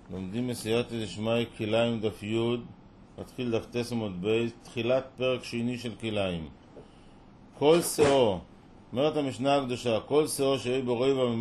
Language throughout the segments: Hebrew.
לומדים מסייעתא דשמיא כלאיים דף י', מתחיל דף ט' עמוד ב', תחילת פרק שני של כלאיים. כל שאו, אומרת המשנה הקדושה, כל שאו שיהיה בו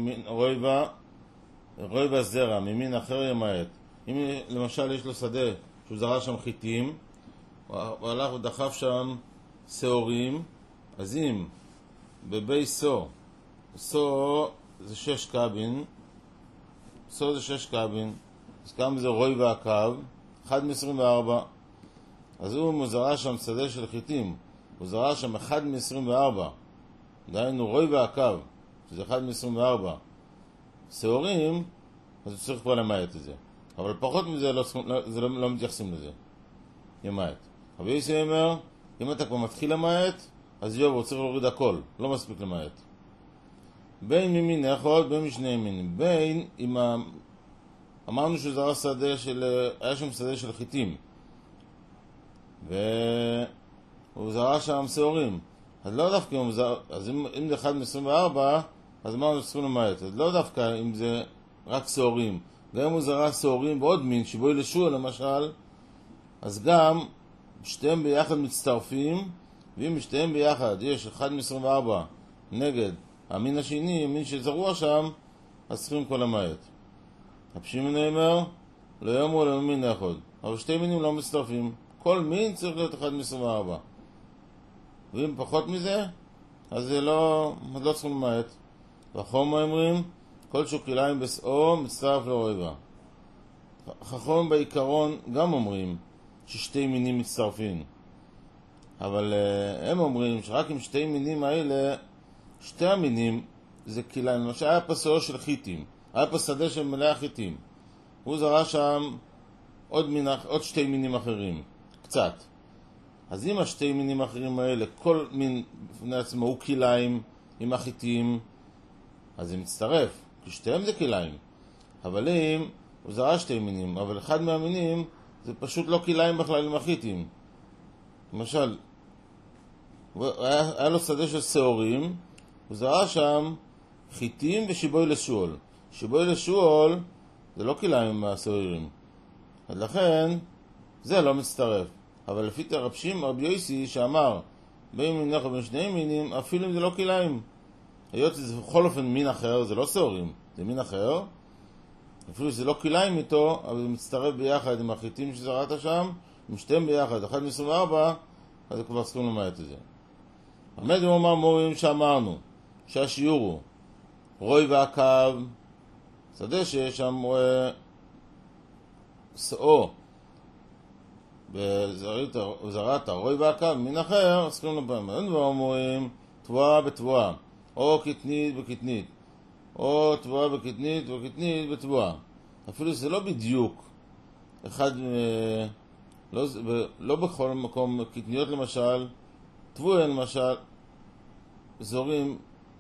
רויבה זרע, ממין אחר ימעט. אם למשל יש לו שדה שהוא זרע שם חיטים, הוא הלך ודחף שם שעורים, אז אם בבי סו זה 6 קבין, סו זה 6 קבין, אז כמה זה רוי והקו? 1 מ-24. אז הוא זרע שם שדה של חיטים, הוא זרע שם 1 מ-24, דהיינו רוי והקו, שזה 1 מ-24 שעורים, אז הוא צריך כבר למעט את זה. אבל פחות מזה לא מתייחסים לזה, ימעט. רבי יוסי אומר, אם אתה כבר מתחיל למעט, אז הוא צריך להוריד הכל, לא מספיק למעט. בין ממין אחד, בין משני ימינים. בין, אמרנו שהוא זרע שדה היה שם שדה של חיטים, והוא זרע שם שעורים. אז לא דווקא אז אם זה 1 מ-24, אז אמרנו שצריכים למעט. אז לא דווקא אם זה רק שעורים. גם אם הוא זרע שעורים ועוד מין, שבוי לשוע למשל, אז גם שתיהם ביחד מצטרפים, ואם שתיהם ביחד יש 1 מ-24 נגד המין השני, המין שזרוע שם, אז צריכים כל למעט. הפשימן אומר, לא יאמרו לו מין אחד, אבל שתי מינים לא מצטרפים. כל מין צריך להיות 1 מ-24. ואם פחות מזה, אז זה לא צריכים למעט. והחום אומרים, כל שוקיליים בסאו מצטרף לרויבה. חכום בעיקרון גם אומרים ששתי מינים מצטרפים. אבל הם אומרים שרק עם שתי מינים האלה, שתי המינים זה כלאיים. למשל היה פה שאו של חיטים, היה פה שדה של מלא חיטים. הוא זרע שם עוד שתי מינים אחרים, קצת. אז אם השתי מינים האחרים האלה, כל מין בפני עצמו הוא כלאיים עם החיטים, אז זה מצטרף, כי שתיהם זה כלאיים. אבל אם הוא זרע שתי מינים, אבל אחד מהמינים זה פשוט לא כלאיים בכלל עם החיטים. למשל, היה לו שדה של שעורים, הוא זרע שם חיטים ושיבוי לשואל. שיבוי לשואל זה לא כלאיים עם השעורים. אז לכן זה לא מצטרף. אבל לפי רבי יוסי שאמר בין מינך ובין שני מינים, אפילו אם זה לא כלאיים. היות שזה בכל אופן מין אחר, זה לא שעורים, זה מין אחר. אפילו שזה לא כלאיים איתו, אבל זה מצטרף ביחד עם החיטים שזרעת שם, עם שתיהם ביחד, 1 מ-24, אז כבר צריכים למעט את זה. עמד ואומר מורים שאמרנו, שהשיעור הוא רוי והקו, שדה שיש שם שאו, בזרעת הרוי והקו, מין אחר, צריכים לפעמים. עמד ואומרים, תבואה בתבואה, או קטנית בקטנית, או תבואה בקטנית וקטנית בתבואה. אפילו זה לא בדיוק אחד, לא בכל מקום, קטניות למשל, תבואה למשל, זורים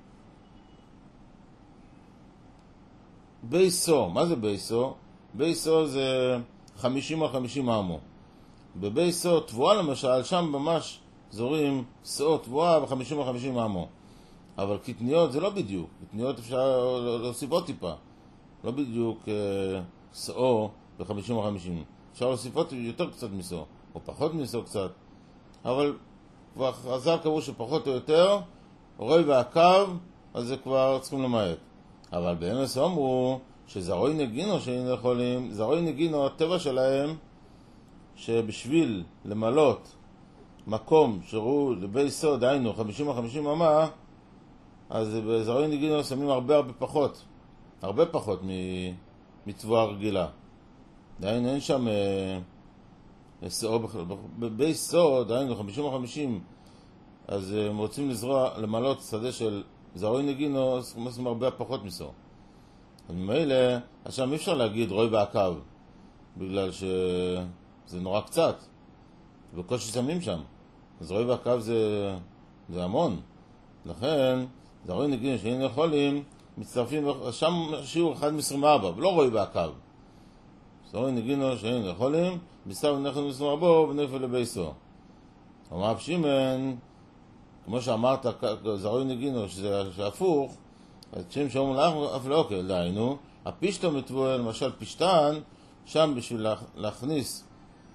בייסו. מה זה בייסו? בייסו זה 50 על 50 אמו. בבייסו תבואה למשל, שם ממש זורים שאו תבואה ב-50 על 50 אמו. אבל קטניות זה לא בדיוק. קטניות אפשר להוסיף עוד טיפה. לא בדיוק שאו ב-50 על 50. אפשר להוסיף עוד יותר קצת מסו, או פחות מסו קצת. אבל כבר חז"ל קבעו שפחות או יותר, רוי והקו, אז זה כבר צריכים למעט. אבל באמס אמרו שזרוי נגינו שאין יכולים, זרוי נגינו, הטבע שלהם, שבשביל למלות מקום שראו לבי סוד, היינו 50 על 50 אמה, אז בזרוי נגינו שמים הרבה פחות מתבואה רגילה. דהיינו אין שם שאו בכלל. בבי סוד, דהיינו 50 על 50, אז הם רוצים למלות שדה של זרוי נגינו, עושים הרבה פחות מסו. אז ממילא, עכשיו אי אפשר להגיד רוי והקו, בגלל שזה נורא קצת, בקושי שמים שם. אז רוי והקו זה המון. לכן, זרוי נגינו שאין יכולים, מצטרפים, שם שיעור 1 מ-24, ולא רוי והקו. זרוי נגינו שאין יכולים, מצטרפים נכד מ-24 ונפל לבייסו. אמר הפשימן, כמו שאמרת, זרוי נגינו, שזה הפוך, אז כשם שאומרים לך, אף לא אוכל, דהיינו, הפישטו מתבואה, למשל פשטן, שם בשביל להכניס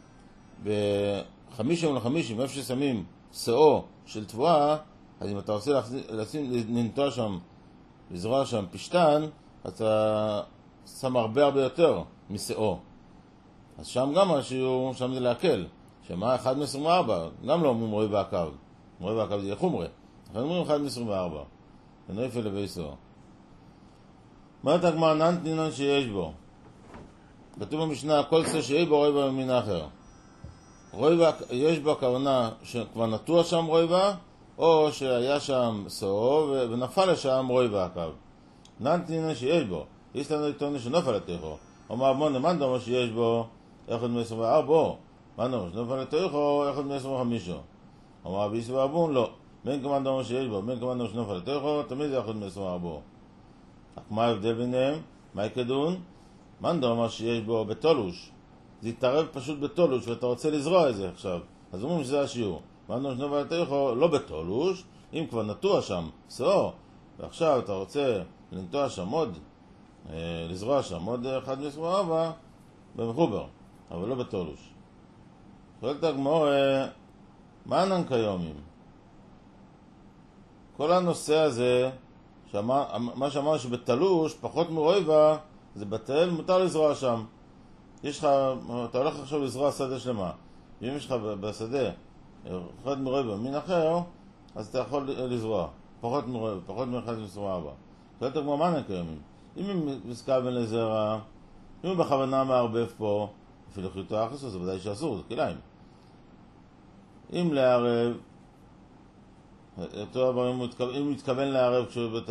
ב50 ל50, איפה ששמים שאו של תבואה, אז אם אתה רוצה לנטוע שם, לזרוע שם פשטן, אתה שם הרבה יותר משאו. אז שם גם משהו, שם זה להקל. שמה 1 מ-24, גם לא אומרים רוי בעקב. רוי בעקב זה יהיה חומרה. אנחנו אומרים 1 מ-24. זה נפל לבייסו. אומרת הגמרא נתנינן שיש בו. כתוב במשנה, כל שא שיש בו רוי בה ממין אחר. יש בו הכוונה שכבר נטוע שם רוי בה, או שהיה שם שאו ונפל לשם רוי בעקב. נתנינן שיש בו. יש לנו לטעון שנופל לתיכו. אומר מונה, מה דומה שיש בו 1 מ-24? מה דומה שנופל לתיכו 1 מ-25? אומר ביסו ואבון, לא. בין כמה דומה שיש בו, בין כמה דומה שנופל לתיכו, תמיד זה 1 מ-24. מה ההבדל ביניהם? מה יקדון? מה דומה שיש בו בתולוש? זה יתערב פשוט בתולוש, ואתה רוצה לזרוע את זה עכשיו. אז אומרים שזה השיעור. מה דומה שנופל לתיכו? לא בתולוש, אם כבר נטוע שם, שאו, ועכשיו אתה רוצה לנטוע שם עוד, לזרוע שם עוד 1 מ-24 במחובר, אבל לא בתולוש. שואלת הגמרא, מה ענן כיומים? כל הנושא הזה, מה שאמרנו שבתלוש, פחות מרויבה, זה בטל, מותר לזרוע שם. יש לך, אתה הולך עכשיו לזרוע שדה שלמה. אם יש לך בשדה 1 מרויבה מין אחר, אז אתה יכול לזרוע. פחות מרויבה, פחות מ-1 מ-24. שואלת הגמרא, מה ענן כיומים? אם היא מסכה בין לזרע, אם היא בכוונה מערבב פה, אפילו חיתו אחסו, זה ודאי שאסור, זה כליים. אם לערב, אם הוא מתכוון לערב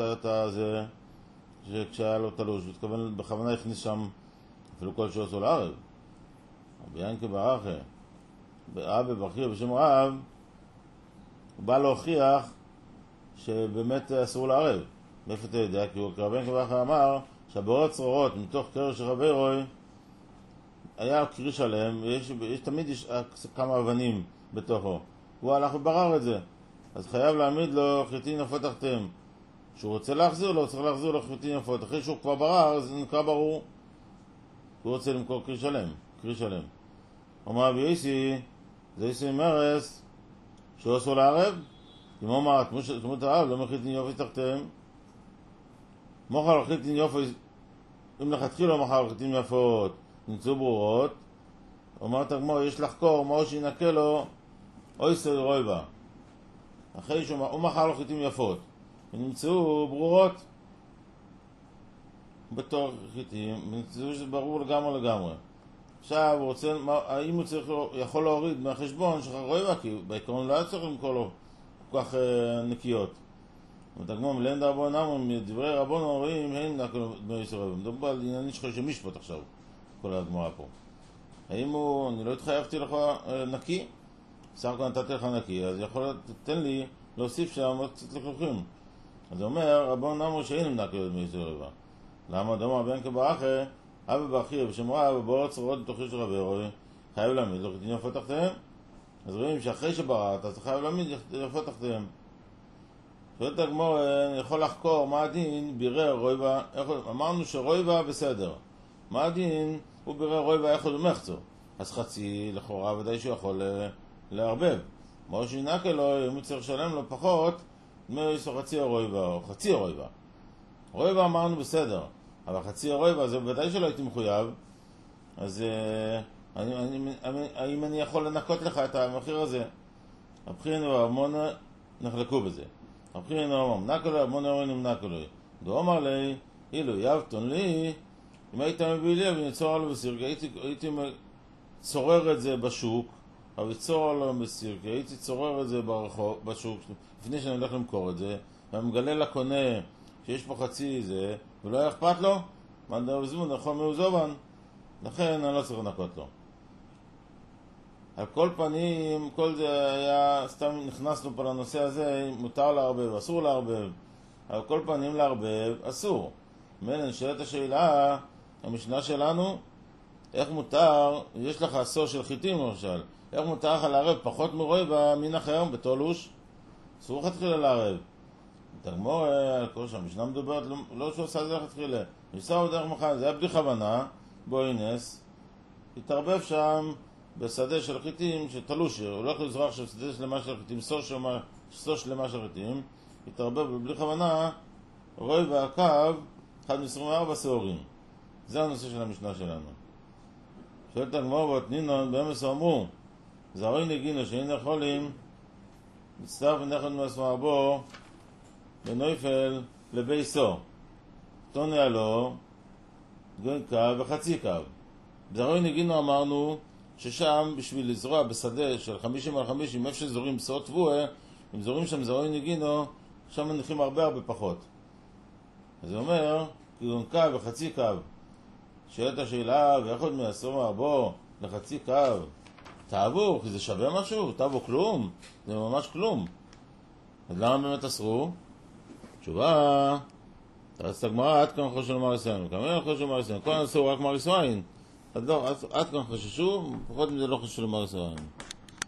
כשהיה לו תלוש, הוא מתכוון בכוונה הכניס שם אפילו כל שעשו לערב. רבי ינקי בר אחא, אבא בכיר בשם רב, הוא בא להוכיח שבאמת אסור לערב. מאיפה אתה יודע? כי רבי ינקי בר אחא אמר שהברות צרורות מתוך קרש של רבי רוי היה קרי שלם, תמיד יש כמה אבנים בתוכו. הוא הלך וברר את זה. אז חייב להעמיד לו חיטין יפות תחתיהם. כשהוא רוצה להחזיר לו, צריך להחזיר לו חיטין יפות. אחרי שהוא כבר ברר, זה נקרא ברור. הוא רוצה למכור קרי שלם. אומר רבי יוסי, זה יוסי מרס, שהוא אסור לערב. אם אומר, תמות הערב, לא מחיטין יפות תחתיהם. מוכר חיטין יפות, אם לכתחילה מוכר חיטין יפות, נמצאו ברורות. אומרת הגמרא, יש לחקור, מה שינקה לו, אוי סל רויבה. אחרי שהוא מכר לו חיטים יפות, ונמצאו ברורות בתור חיטים, ונמצאו שזה ברור לגמרי. עכשיו הוא רוצה, האם הוא יכול להוריד מהחשבון שלך רויבה, כי בעיקרון לא היה צריך למכור לו כל כך נקיות. ותגמור מלנד רבון אמרים, דברי רבון אומרים, אין נקלו דמי ישראל. מדובר על עניינים שלך שמשפט עכשיו, כל הגמורה פה. האם הוא, אני לא התחייבתי לך נקי? בסך הכל נתתי לך נקי, אז יכול להיות, תתן לי להוסיף שם עוד קצת לכלוכים. אז הוא אומר, רבון אמרו שאין נקלו דמי ישראל. למה? דומה בן כבר אחר, אבא בכיר בשם רב, בבורות צרורות בתוכי של רבי רוי, חייב להעמיד לו חיטין יפות תחתיהם. אז רואים שאחרי שבראת, אז חייב להעמיד יפות תחתיהם. שואלת הגמור, יכול לחקור מה הדין בירר רויבה, אמרנו שרויבה בסדר. מה הדין הוא בירר רויבה איך הוא מחצו? אז חצי לכאורה ודאי שהוא יכול להרבב. מה שינקה לו, אם הוא צריך לשלם לו פחות, יש לו חצי הרויבה או חצי הרויבה. רויבה אמרנו בסדר, אבל חצי הרויבה זה ודאי שלא הייתי מחויב. אז האם אני יכול לנקות לך את המחיר הזה? הבחינו והמון נחלקו בזה. הבחינו והמון נקלו, המון הרוינים נקלו. דו אמר לי, אילו יבטון לי, אם היית מביא לי ונצור עליו בסירקי, הייתי צורר את זה בשוק, אבל צורר עליו בסירקי, הייתי צורר את זה בשוק, לפני שאני הולך למכור את זה, ומגלה לקונה שיש פה חצי זה, ולא היה אכפת לו, מה דבר בזמון, נכון מאוזובן, לכן אני לא צריך לנקות לו. על כל פנים, כל זה היה, סתם נכנסנו פה לנושא הזה, מותר לערבב, אסור לערבב. על כל פנים לערבב, אסור. מלן, שאלת השאלה, המשנה שלנו, איך מותר, יש לך עשור של חיטים למשל, איך מותר לך לערב פחות מרויבה מין אחר בתולוש? אסור לך תחילה לערב. תגמור, על כל שם, המשנה מדוברת, לא שהוא עושה את זה לך תחילה. ניסה עוד דרך מחר, זה היה בלי כוונה, בואי נס, התערבב שם בשדה של חיטים שתלוש, הוא הולך לזרוע עכשיו שדה שלמה של חיטים, סור שלמה של חיטים, התערבב בלי כוונה, רוי והקו, 1 מ-24 שעורים. זה הנושא של המשנה שלנו. שואלת הגמרא בתנינון, באמס אמרו, זרעי נגינו שאין יכולים, מצטרף ונכד מסמר בו, בנויפל לבייסו. תונה לו, גוין קו וחצי קו. בזרעי נגינו אמרנו, ששם בשביל לזרוע בשדה של 50 על 50, איפה שזורים בשעות תבואה, אם זורים שם זרעי נגינו, שם מניחים הרבה פחות. אז הוא אומר, גוין קו וחצי קו. שאלת השאלה, ואחד מהסומר בו לחצי קו, תאבו, כי זה שווה משהו? תאבו כלום? זה ממש כלום. אז למה באמת אסרו? תשובה, תרצת הגמרא, עד כאן חושו למר ישראל. כמה חושו למר ישראל? כל אסור רק מר ישראל. עד כאן חששו, פחות מזה לא חושו למר ישראל.